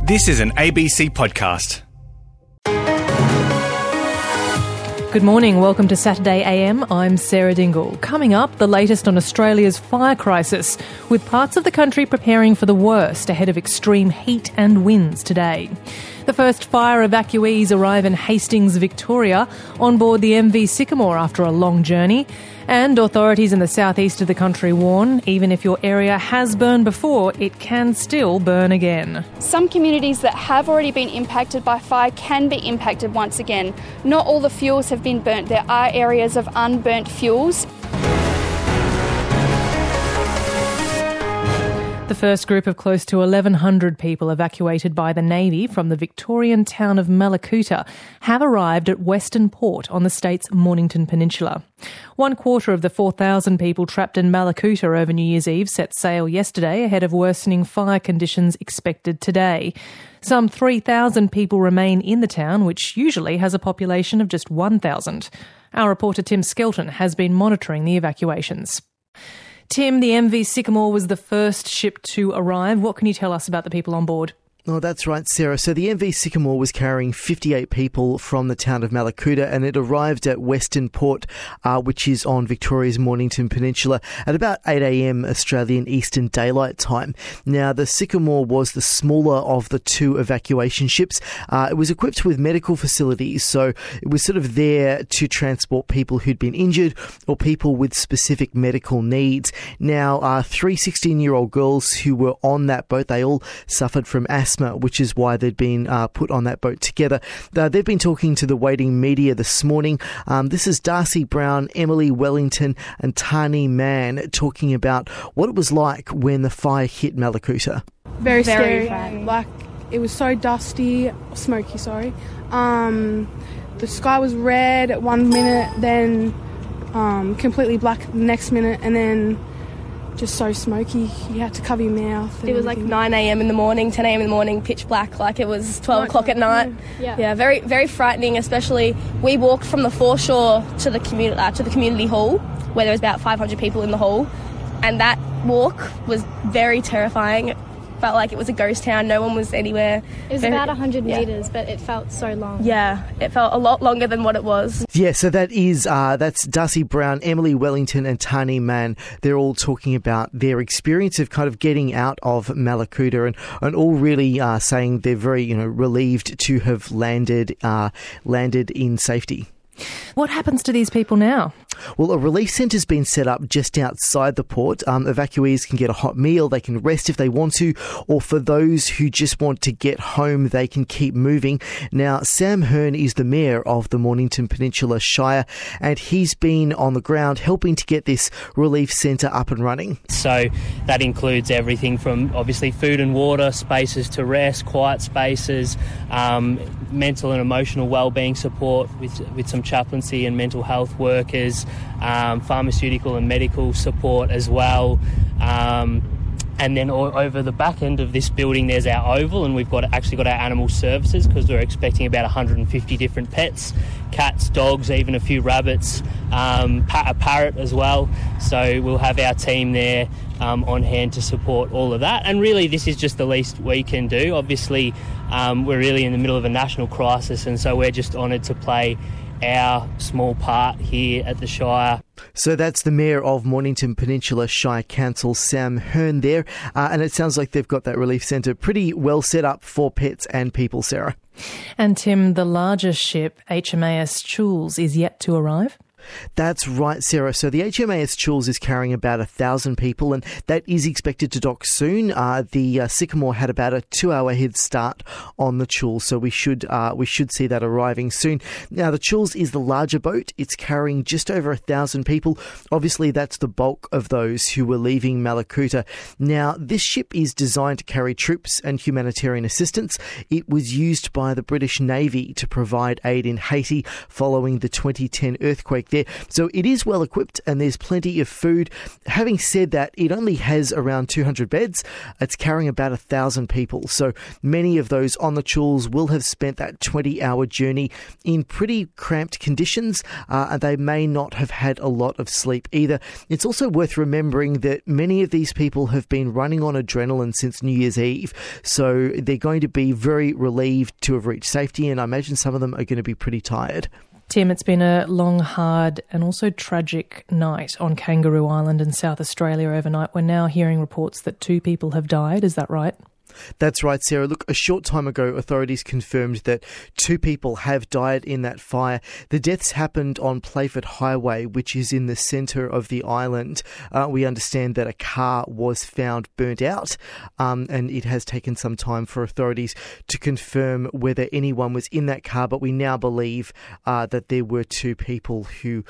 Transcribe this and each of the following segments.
This is an ABC podcast. Good morning, welcome to Saturday AM. I'm Sarah Dingle. Coming up, the latest on Australia's fire crisis, with parts of the country preparing for the worst ahead of extreme heat and winds today. The first fire evacuees arrive in Hastings, Victoria, on board the MV Sycamore after a long journey. And authorities in the southeast of the country warn, even if your area has burned before, it can still burn again. Some communities that have already been impacted by fire can be impacted once again. Not all the fuels have been burnt. There are areas of unburnt fuels. The first group of close to 1,100 people evacuated by the Navy from the Victorian town of Mallacoota have arrived at Western Port on the state's Mornington Peninsula. 1/4 of the 4,000 people trapped in Mallacoota over New Year's Eve set sail yesterday ahead of worsening fire conditions expected today. Some 3,000 people remain in the town, which usually has a population of just 1,000. Our reporter Tim Skelton has been monitoring the evacuations. Tim, the MV Sycamore was the first ship to arrive. What can you tell us about the people on board? Oh, that's right, Sarah. So the MV Sycamore was carrying 58 people from the town of Mallacoota, and it arrived at Western Port, which is on Victoria's Mornington Peninsula, at about 8 a.m. Australian Eastern Daylight Time. Now, the Sycamore was the smaller of the two evacuation ships. It was equipped with medical facilities, so it was sort of there to transport people who'd been injured or people with specific medical needs. Now, 3 16-year-old girls who were on that boat, they all suffered from asthma, which is why they'd been put on that boat together. They've been talking to the waiting media this morning. This is Darcy Brown, Emily Wellington and Tani Mann talking about what it was like when the fire hit Mallacoota. Very scary. Like, it was so smoky. The sky was red at 1 minute, then completely black the next minute, and then just so smoky, you had to cover your mouth. It was like 9 a.m. in the morning, 10 a.m. in the morning, pitch black, like it was 12 o'clock at night. Yeah, very, very frightening, especially we walked from the foreshore to the community hall, where there was about 500 people in the hall, and that walk was very terrifying. It felt like it was a ghost town, no one was anywhere. It was about 100 metres, but it felt so long. Yeah, it felt a lot longer than what it was. Yeah, so that's Darcy Brown, Emily Wellington and Tani Mann. They're all talking about their experience of kind of getting out of Mallacoota and all really saying they're very, relieved to have landed in safety. What happens to these people now? Well, a relief centre's been set up just outside the port. Evacuees can get a hot meal, they can rest if they want to, or for those who just want to get home, they can keep moving. Now, Sam Hearn is the mayor of the Mornington Peninsula Shire, and he's been on the ground helping to get this relief centre up and running. So that includes everything from obviously food and water, spaces to rest, quiet spaces, mental and emotional wellbeing support with some chaplaincy and mental health workers, pharmaceutical and medical support as well. And then over the back end of this building, there's our oval, and we've got our animal services, because we're expecting about 150 different pets, cats, dogs, even a few rabbits, a parrot as well. So we'll have our team there on hand to support all of that. And really, this is just the least we can do. Obviously, we're really in the middle of a national crisis, and so we're just honoured to play our small part here at the Shire. So that's the Mayor of Mornington Peninsula Shire Council, Sam Hearn there. And it sounds like they've got that relief centre pretty well set up for pets and people, Sarah. And Tim, the largest ship, HMAS Choules, is yet to arrive? That's right, Sarah. So the HMAS Choules is carrying about 1,000 people, and that is expected to dock soon. The Sycamore had about a 2-hour head start on the Choules, so we should see that arriving soon. Now, the Choules is the larger boat. It's carrying just over 1,000 people. Obviously, that's the bulk of those who were leaving Mallacoota. Now, this ship is designed to carry troops and humanitarian assistance. It was used by the British Navy to provide aid in Haiti following the 2010 earthquake there. So it is well equipped and there's plenty of food. Having said that, it only has around 200 beds. It's carrying about 1,000 people. So many of those on the tools will have spent that 20-hour journey in pretty cramped conditions, and they may not have had a lot of sleep either. It's also worth remembering that many of these people have been running on adrenaline since New Year's Eve, so they're going to be very relieved to have reached safety, and I imagine some of them are going to be pretty tired. Tim, it's been a long, hard and also tragic night on Kangaroo Island in South Australia overnight. We're now hearing reports that 2 people have died. Is that right? That's right, Sarah. Look, a short time ago, authorities confirmed that 2 people have died in that fire. The deaths happened on Playford Highway, which is in the centre of the island. We understand that a car was found burnt out, and it has taken some time for authorities to confirm whether anyone was in that car, but we now believe that there were 2 people who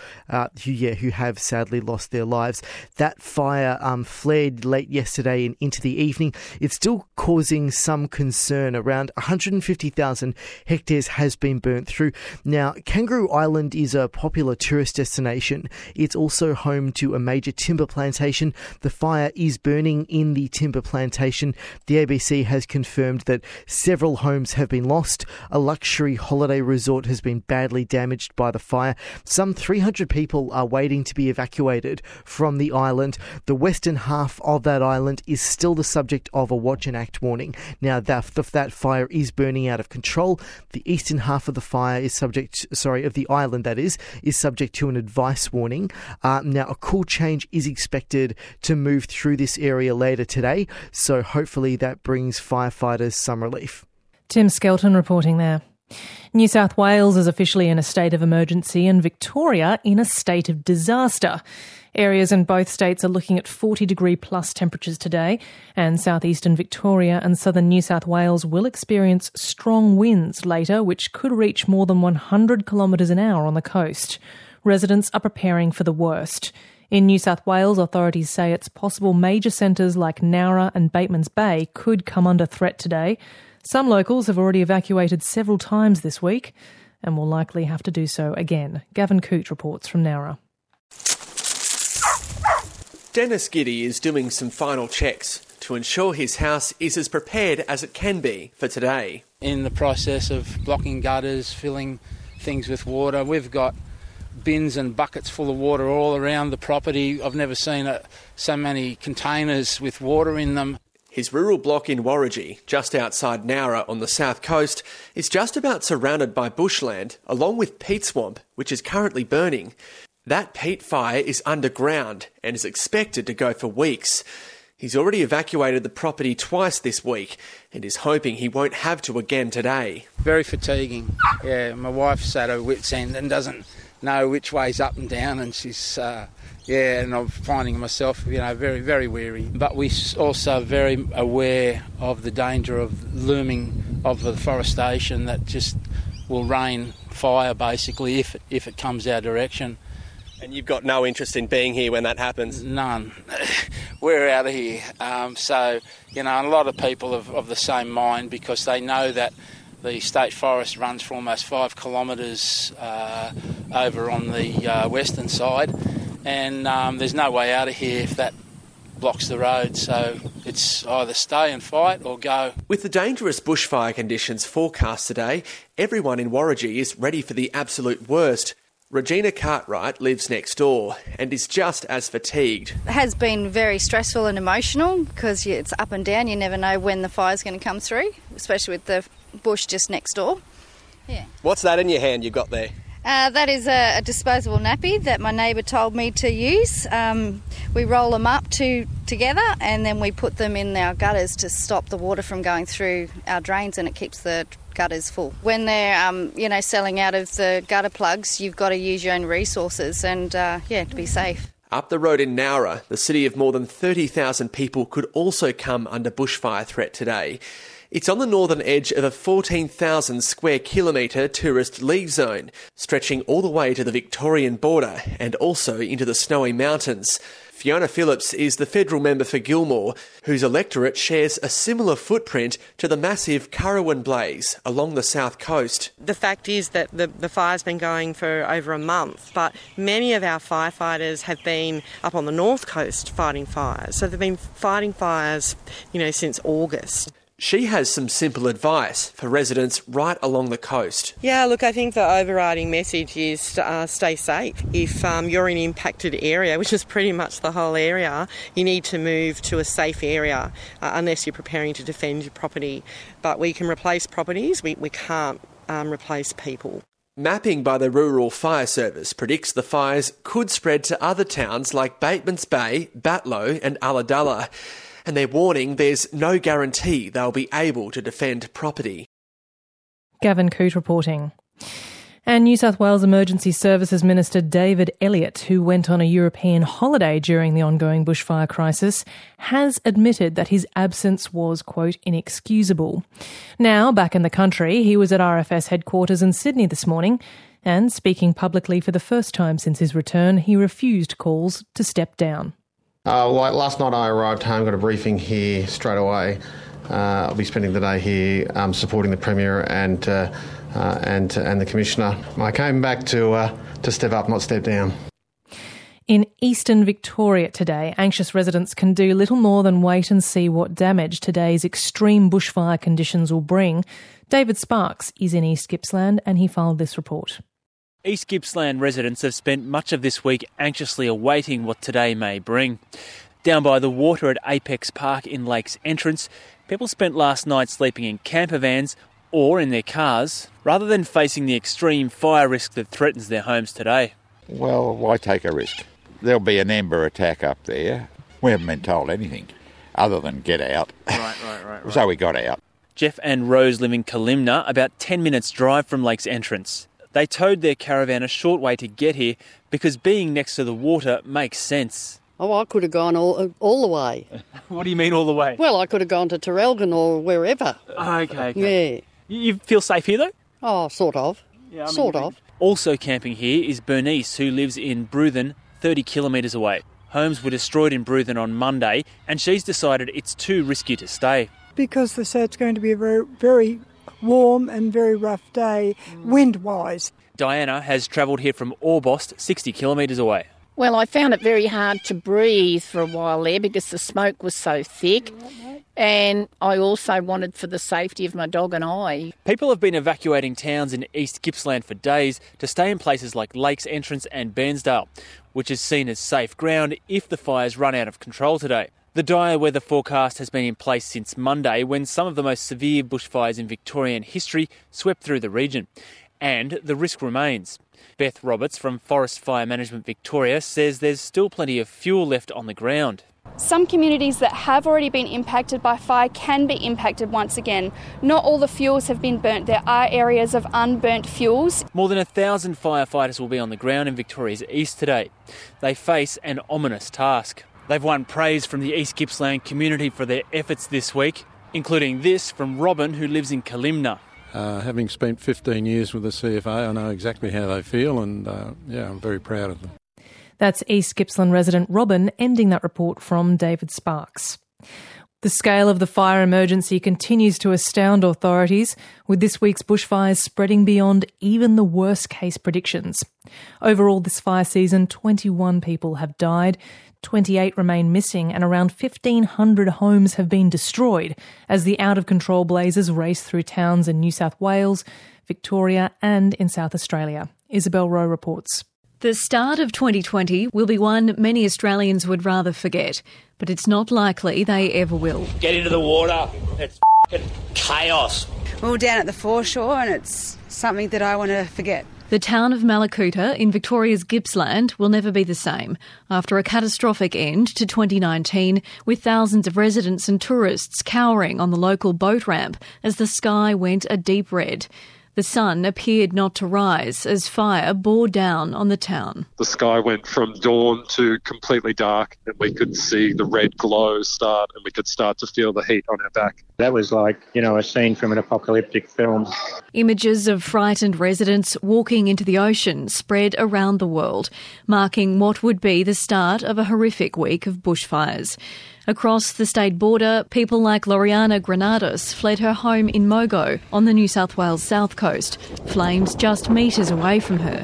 have sadly lost their lives. That fire flared late yesterday and into the evening. It's still causing some concern. Around 150,000 hectares has been burnt through. Now, Kangaroo Island is a popular tourist destination. It's also home to a major timber plantation. The fire is burning in the timber plantation. The ABC has confirmed that several homes have been lost. A luxury holiday resort has been badly damaged by the fire. Some 300 people are waiting to be evacuated from the island. The western half of that island is still the subject of a Watch and Act warning. Now, that fire is burning out of control. The eastern half of the fire is of the island, that is subject to an advice warning. Now, a cool change is expected to move through this area later today, so hopefully that brings firefighters some relief. Tim Skelton reporting there. New South Wales is officially in a state of emergency and Victoria in a state of disaster. Areas in both states are looking at 40-degree plus temperatures today, and southeastern Victoria and southern New South Wales will experience strong winds later, which could reach more than 100 kilometres an hour on the coast. Residents are preparing for the worst. In New South Wales, authorities say it's possible major centres like Nowra and Batemans Bay could come under threat today. Some locals have already evacuated several times this week and will likely have to do so again. Gavin Coote reports from Nowra. Dennis Giddy is doing some final checks to ensure his house is as prepared as it can be for today. In the process of blocking gutters, filling things with water, we've got bins and buckets full of water all around the property. I've never seen so many containers with water in them. His rural block in Warragee, just outside Nowra on the south coast, is just about surrounded by bushland, along with peat swamp, which is currently burning. That peat fire is underground and is expected to go for weeks. He's already evacuated the property twice this week and is hoping he won't have to again today. Very fatiguing. Yeah, my wife's at her wit's end and doesn't know which way's up and down, and she's, and I'm finding myself, very, very weary. But we're also very aware of the danger of looming of the forestation that just will rain fire, basically, if it comes our direction. And you've got no interest in being here when that happens? None. We're out of here. So, a lot of people of the same mind, because they know that the state forest runs for almost 5 kilometres over on the western side, and there's no way out of here if that blocks the road. So it's either stay and fight or go. With the dangerous bushfire conditions forecast today, everyone in Warragee is ready for the absolute worst. Regina Cartwright lives next door and is just as fatigued. It has been very stressful and emotional because it's up and down. You never know when the fire's going to come through, especially with the bush just next door. Yeah. What's that in your hand you've got there? That is a disposable nappy that my neighbour told me to use. We roll them up together and then we put them in our gutters to stop the water from going through our drains, and it keeps the gutters full. When they're, selling out of the gutter plugs, you've got to use your own resources and, to be safe. Up the road in Nowra, the city of more than 30,000 people could also come under bushfire threat today. It's on the northern edge of a 14,000 square kilometre tourist leave zone, stretching all the way to the Victorian border and also into the Snowy Mountains. Fiona Phillips is the federal member for Gilmore, whose electorate shares a similar footprint to the massive Currowan blaze along the south coast. The fact is that the fire's been going for over a month, but many of our firefighters have been up on the north coast fighting fires. So they've been fighting fires, since August. She has some simple advice for residents right along the coast. Yeah, look, I think the overriding message is stay safe. If you're in an impacted area, which is pretty much the whole area, you need to move to a safe area unless you're preparing to defend your property. But we can replace properties, we can't replace people. Mapping by the Rural Fire Service predicts the fires could spread to other towns like Batemans Bay, Batlow and Ulladulla. And they're warning there's no guarantee they'll be able to defend property. Gavin Coote reporting. And New South Wales Emergency Services Minister David Elliott, who went on a European holiday during the ongoing bushfire crisis, has admitted that his absence was, quote, inexcusable. Now, back in the country, he was at RFS headquarters in Sydney this morning, and speaking publicly for the first time since his return, he refused calls to step down. Last night I arrived home, got a briefing here straight away. I'll be spending the day here supporting the Premier and the Commissioner. I came back to step up, not step down. In eastern Victoria today, anxious residents can do little more than wait and see what damage today's extreme bushfire conditions will bring. David Sparks is in East Gippsland and he filed this report. East Gippsland residents have spent much of this week anxiously awaiting what today may bring. Down by the water at Apex Park in Lakes Entrance, people spent last night sleeping in camper vans or in their cars, rather than facing the extreme fire risk that threatens their homes today. Well, why take a risk? There'll be an Ember attack up there. We haven't been told anything other than get out. Right. So we got out. Jeff and Rose live in Kalimna, about 10 minutes drive from Lakes Entrance. They towed their caravan a short way to get here because being next to the water makes sense. Oh, I could have gone all the way. What do you mean all the way? Well, I could have gone to Terrelgan or wherever. Okay. Yeah. You feel safe here, though? Oh, sort of. Yeah, sort of. Also camping here is Bernice, who lives in Bruthen, 30 kilometres away. Homes were destroyed in Bruthen on Monday, and she's decided it's too risky to stay. Because they say it's going to be a very, very warm and very rough day, wind-wise. Diana has travelled here from Orbost, 60 kilometres away. Well, I found it very hard to breathe for a while there because the smoke was so thick, and I also wanted for the safety of my dog and I. People have been evacuating towns in East Gippsland for days to stay in places like Lakes Entrance and Bairnsdale, which is seen as safe ground if the fires run out of control today. The dire weather forecast has been in place since Monday, when some of the most severe bushfires in Victorian history swept through the region. And the risk remains. Beth Roberts from Forest Fire Management Victoria says there's still plenty of fuel left on the ground. Some communities that have already been impacted by fire can be impacted once again. Not all the fuels have been burnt. There are areas of unburnt fuels. More than 1,000 firefighters will be on the ground in Victoria's east today. They face an ominous task. They've won praise from the East Gippsland community for their efforts this week, including this from Robin, who lives in Kalimna. Having spent 15 years with the CFA, I know exactly how they feel, and I'm very proud of them. That's East Gippsland resident Robin ending that report from David Sparks. The scale of the fire emergency continues to astound authorities, with this week's bushfires spreading beyond even the worst-case predictions. Overall, this fire season, 21 people have died, 28 remain missing, and around 1,500 homes have been destroyed as the out-of-control blazes race through towns in New South Wales, Victoria and in South Australia. Isabel Rowe reports. The start of 2020 will be one many Australians would rather forget, but it's not likely they ever will. Get into the water. It's chaos. We're down at the foreshore and it's something that I want to forget. The town of Mallacoota in Victoria's Gippsland will never be the same after a catastrophic end to 2019, with thousands of residents and tourists cowering on the local boat ramp as the sky went a deep red. The sun appeared not to rise as fire bore down on the town. The sky went from dawn to completely dark, and we could see the red glow start, and we could start to feel the heat on our back. That was like, a scene from an apocalyptic film. Images of frightened residents walking into the ocean spread around the world, marking what would be the start of a horrific week of bushfires. Across the state border, people like Loriana Granados fled her home in Mogo on the New South Wales south coast, flames just metres away from her.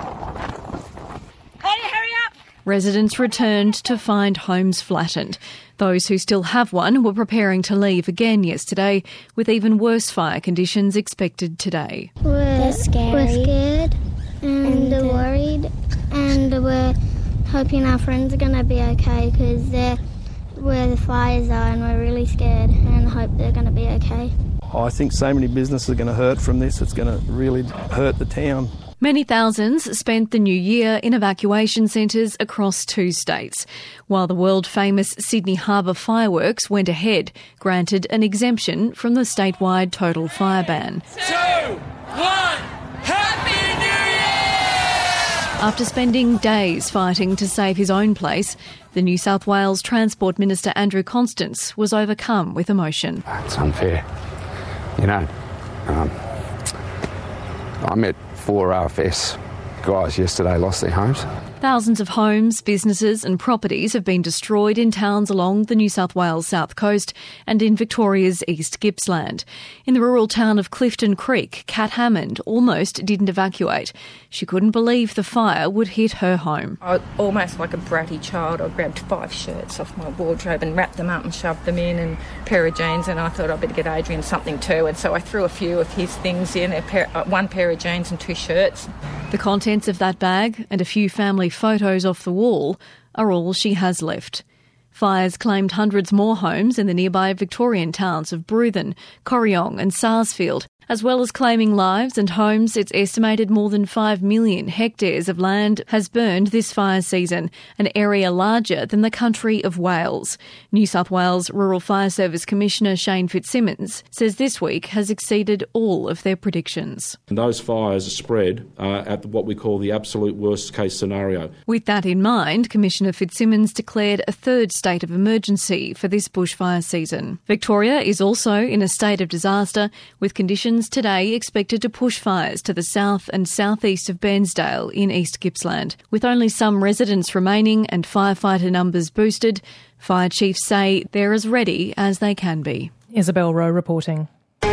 Hey, hurry up! Residents returned to find homes flattened. Those who still have one were preparing to leave again yesterday, with even worse fire conditions expected today. We're scared and worried, and we're hoping our friends are going to be okay because they're where the fires are, and we're really scared and hope they're going to be okay. I think so many businesses are going to hurt from this. It's going to really hurt the town. Many thousands spent the new year in evacuation centres across 2 states, while the world-famous Sydney Harbour fireworks went ahead, granted an exemption from the statewide total fire ban. 2, 1, Happy New Year! After spending days fighting to save his own place, the New South Wales Transport Minister Andrew Constance was overcome with emotion. It's unfair. I met 4 RFS guys yesterday lost their homes. Thousands of homes, businesses and properties have been destroyed in towns along the New South Wales south coast and in Victoria's East Gippsland. In the rural town of Clifton Creek, Kat Hammond almost didn't evacuate. She couldn't believe the fire would hit her home. Almost like a bratty child, I grabbed 5 shirts off my wardrobe and wrapped them up and shoved them in, and a pair of jeans, and I thought I'd better get Adrian something too, and so I threw a few of his things in, 1 pair of jeans and 2 shirts. The contents of that bag and a few family photos off the wall are all she has left. Fires claimed hundreds more homes in the nearby Victorian towns of Bruthen, Corryong and Sarsfield. As well as claiming lives and homes, it's estimated more than 5 million hectares of land has burned this fire season, an area larger than the country of Wales. New South Wales Rural Fire Service Commissioner Shane Fitzsimmons says this week has exceeded all of their predictions. And those fires are spread at what we call the absolute worst case scenario. With that in mind, Commissioner Fitzsimmons declared a 3rd state of emergency for this bushfire season. Victoria is also in a state of disaster, with conditions today expected to push fires to the south and southeast of Bairnsdale in East Gippsland. With only some residents remaining and firefighter numbers boosted, fire chiefs say they're as ready as they can be. Isabel Rowe reporting.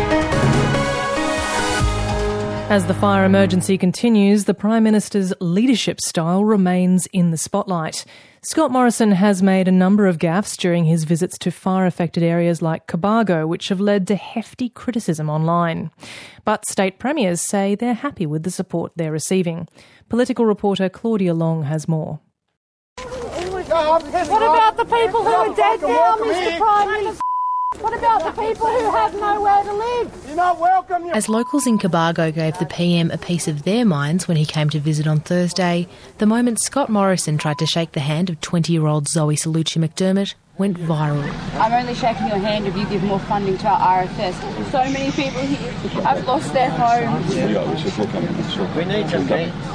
As the fire emergency continues, the Prime Minister's leadership style remains in the spotlight. Scott Morrison has made a number of gaffes during his visits to fire-affected areas like Cobargo, which have led to hefty criticism online. But state premiers say they're happy with the support they're receiving. Political reporter Claudia Long has more. What about the people who are dead now, Mr Prime Minister? What about the people who have nowhere to live? You're not welcome. As locals in Cobargo gave the PM a piece of their minds when he came to visit on Thursday, the moment Scott Morrison tried to shake the hand of 20-year-old Zoe Salucci McDermott went viral. I'm only shaking your hand if you give more funding to our RFS. So many people here have lost their homes. We need some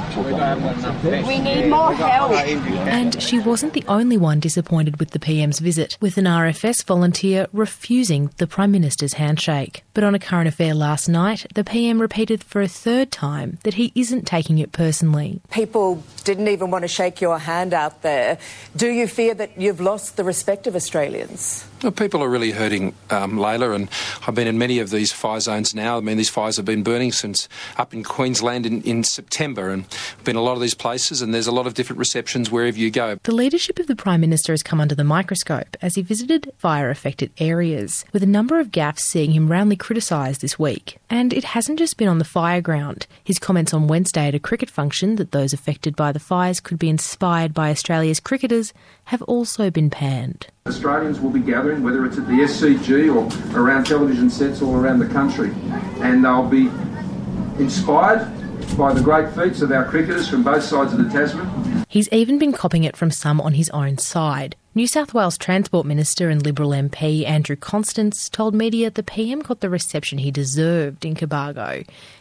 We need more help. And she wasn't the only one disappointed with the PM's visit, with an RFS volunteer refusing the Prime Minister's handshake. But on A Current Affair last night, the PM repeated for a 3rd time that he isn't taking it personally. People didn't even want to shake your hand out there. Do you fear that you've lost the respect of Australians? Well, people are really hurting, Layla, and I've been in many of these fire zones now. I mean, these fires have been burning since up in Queensland in September, and I've been in a lot of these places, and there's a lot of different receptions wherever you go. The leadership of the Prime Minister has come under the microscope as he visited fire-affected areas, with a number of gaffes seeing him roundly criticised this week. And it hasn't just been on the fire ground. His comments on Wednesday at a cricket function that those affected by the fires could be inspired by Australia's cricketers have also been panned. Australians will be gathering, whether it's at the SCG or around television sets all around the country, and they'll be inspired by the great feats of our cricketers from both sides of the Tasman. He's even been copping it from some on his own side. New South Wales Transport Minister and Liberal MP Andrew Constance told media the PM got the reception he deserved in Cobargo,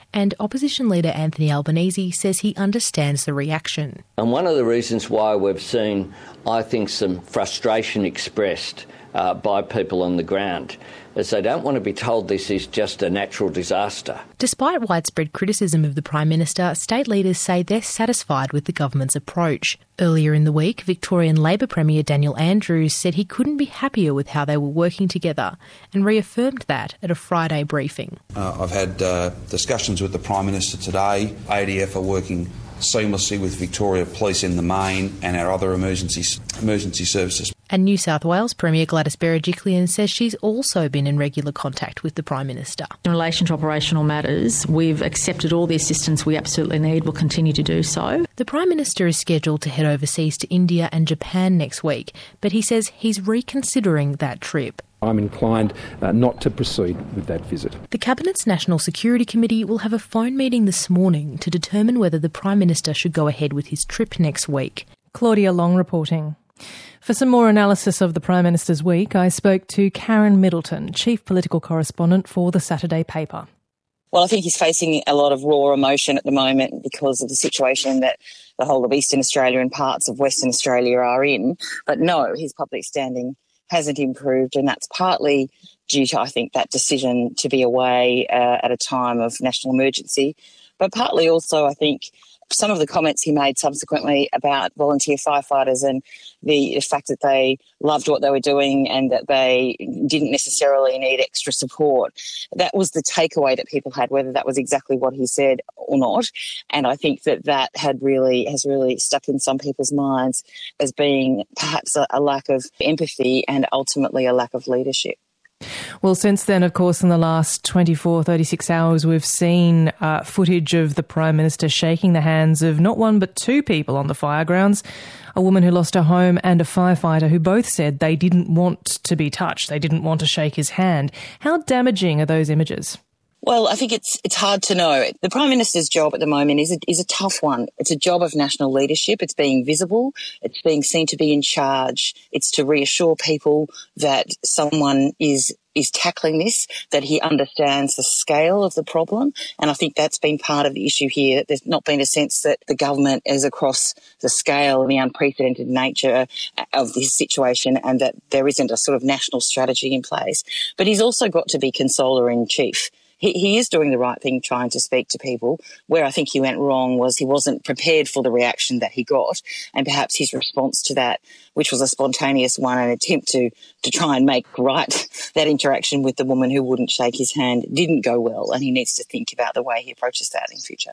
And opposition leader Anthony Albanese says he understands the reaction. And one of the reasons why we've seen, I think, some frustration expressed by people on the ground is they don't want to be told this is just a natural disaster. Despite widespread criticism of the Prime Minister, state leaders say they're satisfied with the government's approach. Earlier in the week, Victorian Labor Premier Daniel Andrews said he couldn't be happier with how they were working together and reaffirmed that at a Friday briefing. I've had discussions with the Prime Minister today. ADF are working seamlessly with Victoria Police in the main and our other emergency services. And New South Wales Premier Gladys Berejiklian says she's also been in regular contact with the Prime Minister. In relation to operational matters, we've accepted all the assistance we absolutely need. We'll continue to do so. The Prime Minister is scheduled to head overseas to India and Japan next week, but he says he's reconsidering that trip. I'm inclined not to proceed with that visit. The Cabinet's National Security Committee will have a phone meeting this morning to determine whether the Prime Minister should go ahead with his trip next week. Claudia Long reporting. For some more analysis of the Prime Minister's week, I spoke to Karen Middleton, Chief Political Correspondent for the Saturday paper. Well, I think he's facing a lot of raw emotion at the moment because of the situation that the whole of Eastern Australia and parts of Western Australia are in. But no, his public standing hasn't improved, and that's partly due to, I think, that decision to be away at a time of national emergency, but partly also, I think, some of the comments he made subsequently about volunteer firefighters and the fact that they loved what they were doing and that they didn't necessarily need extra support. That was the takeaway that people had, whether that was exactly what he said or not. And I think that has really stuck in some people's minds as being perhaps a lack of empathy and ultimately a lack of leadership. Well, since then, of course, in the last 24, 36 hours, we've seen footage of the Prime Minister shaking the hands of not one but two people on the fire grounds, a woman who lost her home and a firefighter who both said they didn't want to be touched. They didn't want to shake his hand. How damaging are those images? Well, I think it's hard to know. The Prime Minister's job at the moment is a tough one. It's a job of national leadership. It's being visible. It's being seen to be in charge. It's to reassure people that someone is tackling this, that he understands the scale of the problem. And I think that's been part of the issue here. There's not been a sense that the government is across the scale and the unprecedented nature of this situation and that there isn't a sort of national strategy in place. But he's also got to be consoler in chief. He is doing the right thing, trying to speak to people. Where I think he went wrong was he wasn't prepared for the reaction that he got, and perhaps his response to that, which was a spontaneous one, an attempt to try and make right that interaction with the woman who wouldn't shake his hand, didn't go well, and he needs to think about the way he approaches that in future.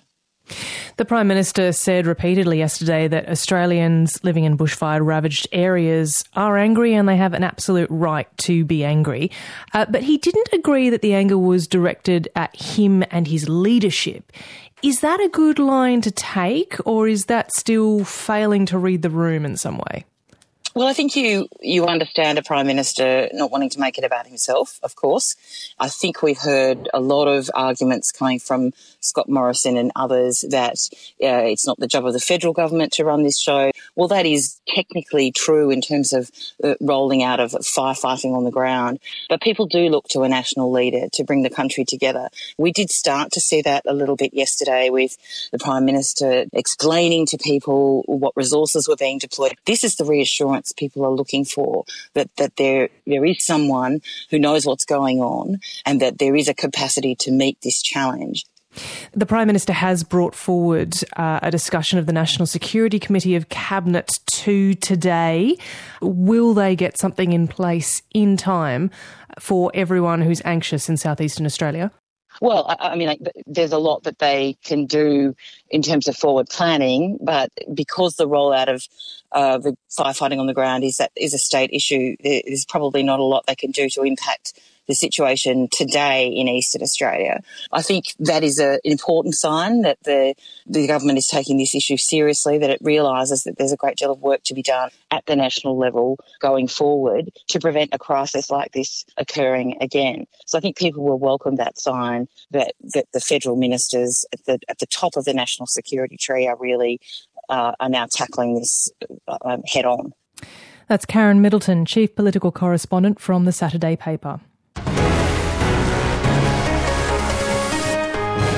The Prime Minister said repeatedly yesterday that Australians living in bushfire-ravaged areas are angry and they have an absolute right to be angry. But he didn't agree that the anger was directed at him and his leadership. Is that a good line to take, or is that still failing to read the room in some way? Well, I think you understand a Prime Minister not wanting to make it about himself, of course. I think we've heard a lot of arguments coming from Scott Morrison and others that it's not the job of the federal government to run this show. Well, that is technically true in terms of rolling out of firefighting on the ground. But people do look to a national leader to bring the country together. We did start to see that a little bit yesterday with the Prime Minister explaining to people what resources were being deployed. This is the reassurance people are looking for, that there is someone who knows what's going on and that there is a capacity to meet this challenge. The Prime Minister has brought forward a discussion of the National Security Committee of Cabinet to today. Will they get something in place in time for everyone who's anxious in southeastern Australia? Well, I mean, there's a lot that they can do in terms of forward planning, but because the rollout of the firefighting on the ground is a state issue, there's probably not a lot they can do to impact the situation today in Eastern Australia. I think that is an important sign that the government is taking this issue seriously, that it realises that there's a great deal of work to be done at the national level going forward to prevent a crisis like this occurring again. So I think people will welcome that sign that the federal ministers at the top of the national security tree are really are now tackling this head on. That's Karen Middleton, Chief Political Correspondent from the Saturday paper.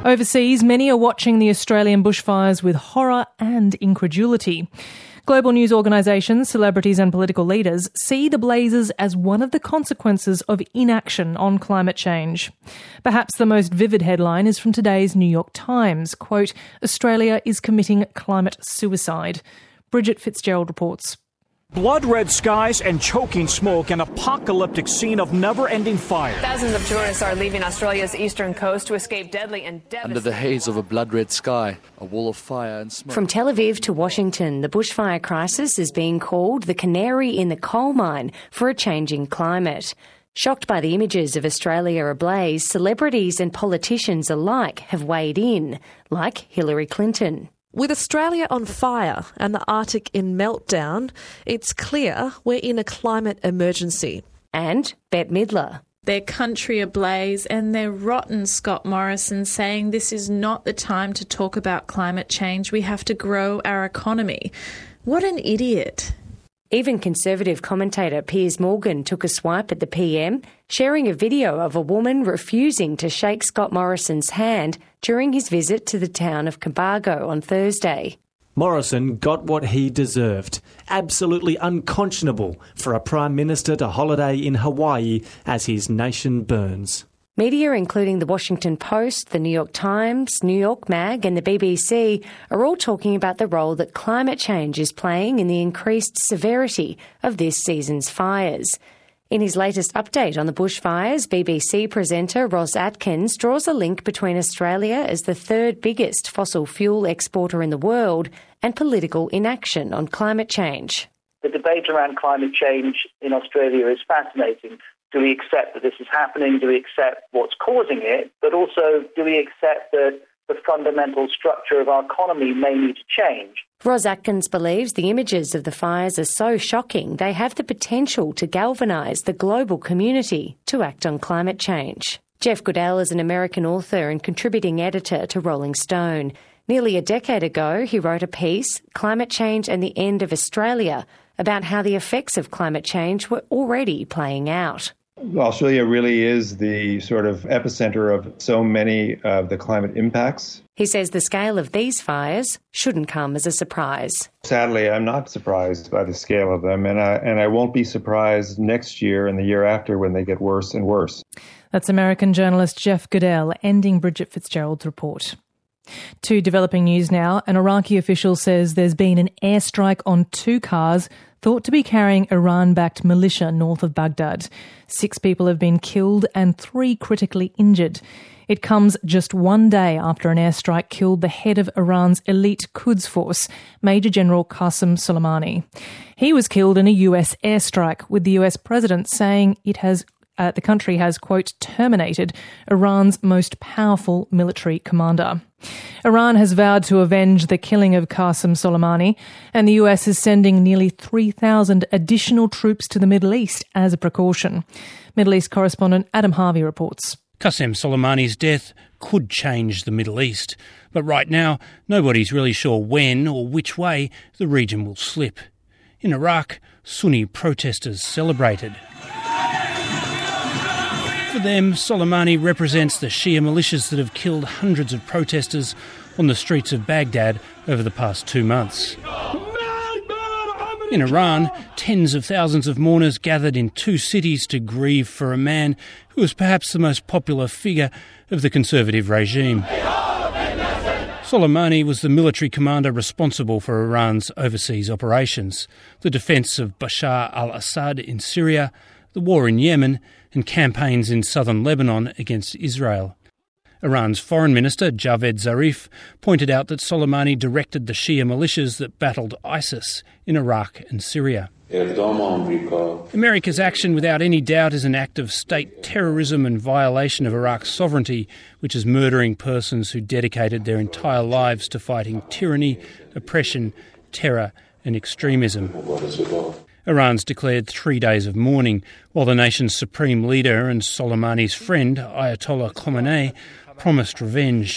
Overseas, many are watching the Australian bushfires with horror and incredulity. Global news organisations, celebrities and political leaders see the blazes as one of the consequences of inaction on climate change. Perhaps the most vivid headline is from today's New York Times, quote, "Australia is committing climate suicide." Bridget Fitzgerald reports. Blood-red skies and choking smoke, an apocalyptic scene of never-ending fire. Thousands of tourists are leaving Australia's eastern coast to escape deadly and devastating... Under the haze of a blood-red sky, a wall of fire and smoke. From Tel Aviv to Washington, the bushfire crisis is being called the canary in the coal mine for a changing climate. Shocked by the images of Australia ablaze, celebrities and politicians alike have weighed in, like Hillary Clinton. With Australia on fire and the Arctic in meltdown, it's clear we're in a climate emergency. And Bette Midler. Their country ablaze and they're rotten, Scott Morrison, saying this is not the time to talk about climate change. We have to grow our economy. What an idiot. Even Conservative commentator Piers Morgan took a swipe at the PM, sharing a video of a woman refusing to shake Scott Morrison's hand during his visit to the town of Cobargo on Thursday. Morrison got what he deserved. Absolutely unconscionable for a Prime Minister to holiday in Hawaii as his nation burns. Media, including the Washington Post, the New York Times, New York Mag and the BBC, are all talking about the role that climate change is playing in the increased severity of this season's fires. In his latest update on the bushfires, BBC presenter Ross Atkins draws a link between Australia as the third biggest fossil fuel exporter in the world and political inaction on climate change. The debate around climate change in Australia is fascinating. Do we accept that this is happening? Do we accept what's causing it? But also, do we accept that the fundamental structure of our economy may need to change? Ross Atkins believes the images of the fires are so shocking they have the potential to galvanise the global community to act on climate change. Jeff Goodell is an American author and contributing editor to Rolling Stone. Nearly a decade ago, he wrote a piece, Climate Change and the End of Australia, about how the effects of climate change were already playing out. Australia really is the sort of epicenter of so many of the climate impacts. He says the scale of these fires shouldn't come as a surprise. Sadly, I'm not surprised by the scale of them, and I won't be surprised next year and the year after when they get worse and worse. That's American journalist Jeff Goodell ending Bridget Fitzgerald's report. To developing news now, an Iraqi official says there's been an airstrike on 2 cars thought to be carrying Iran-backed militia north of Baghdad. 6 people have been killed and 3 critically injured. It comes just one day after an airstrike killed the head of Iran's elite Quds force, Major General Qasem Soleimani. He was killed in a US airstrike, with the US president saying the country has, quote, terminated Iran's most powerful military commander. Iran has vowed to avenge the killing of Qasem Soleimani, and the US is sending nearly 3,000 additional troops to the Middle East as a precaution. Middle East correspondent Adam Harvey reports. Qasem Soleimani's death could change the Middle East, but right now nobody's really sure when or which way the region will slip. In Iraq, Sunni protesters celebrated. For them, Soleimani represents the Shia militias that have killed hundreds of protesters on the streets of Baghdad over the past 2 months. In Iran, tens of thousands of mourners gathered in 2 cities to grieve for a man who was perhaps the most popular figure of the conservative regime. Soleimani was the military commander responsible for Iran's overseas operations, the defence of Bashar al-Assad in Syria, the war in Yemen, and campaigns in southern Lebanon against Israel. Iran's Foreign Minister Javed Zarif pointed out that Soleimani directed the Shia militias that battled ISIS in Iraq and Syria. America's action, without any doubt, is an act of state terrorism and violation of Iraq's sovereignty, which is murdering persons who dedicated their entire lives to fighting tyranny, oppression, terror and extremism. Iran's declared 3 days of mourning, while the nation's supreme leader and Soleimani's friend, Ayatollah Khamenei, promised revenge.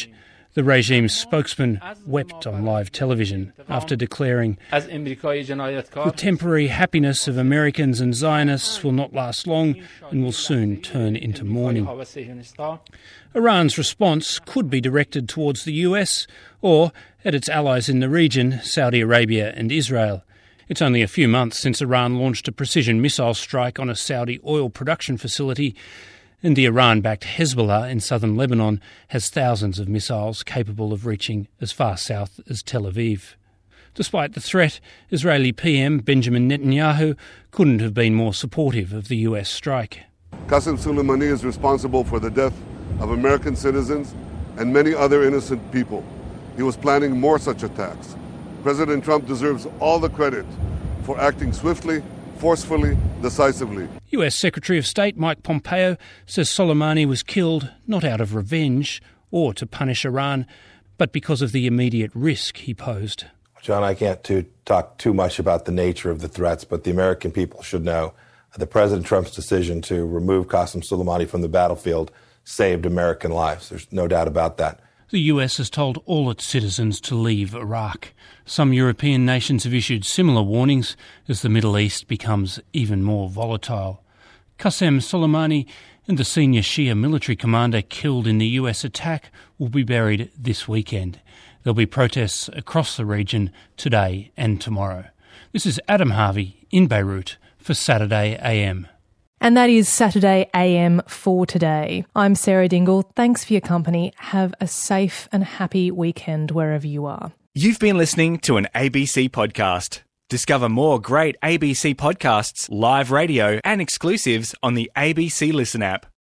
The regime's spokesman wept on live television after declaring, "The temporary happiness of Americans and Zionists will not last long and will soon turn into mourning." Iran's response could be directed towards the US or at its allies in the region, Saudi Arabia and Israel. It's only a few months since Iran launched a precision missile strike on a Saudi oil production facility, and the Iran-backed Hezbollah in southern Lebanon has thousands of missiles capable of reaching as far south as Tel Aviv. Despite the threat, Israeli PM Benjamin Netanyahu couldn't have been more supportive of the US strike. Qasem Soleimani is responsible for the death of American citizens and many other innocent people. He was planning more such attacks. President Trump deserves all the credit for acting swiftly, forcefully, decisively. US Secretary of State Mike Pompeo says Soleimani was killed not out of revenge or to punish Iran, but because of the immediate risk he posed. John, I can't talk too much about the nature of the threats, but the American people should know that President Trump's decision to remove Qasem Soleimani from the battlefield saved American lives. There's no doubt about that. The US has told all its citizens to leave Iraq. Some European nations have issued similar warnings as the Middle East becomes even more volatile. Qasem Soleimani and the senior Shia military commander killed in the US attack will be buried this weekend. There'll be protests across the region today and tomorrow. This is Adam Harvey in Beirut for Saturday AM. And that is Saturday AM for today. I'm Sarah Dingle. Thanks for your company. Have a safe and happy weekend wherever you are. You've been listening to an ABC podcast. Discover more great ABC podcasts, live radio and exclusives on the ABC Listen app.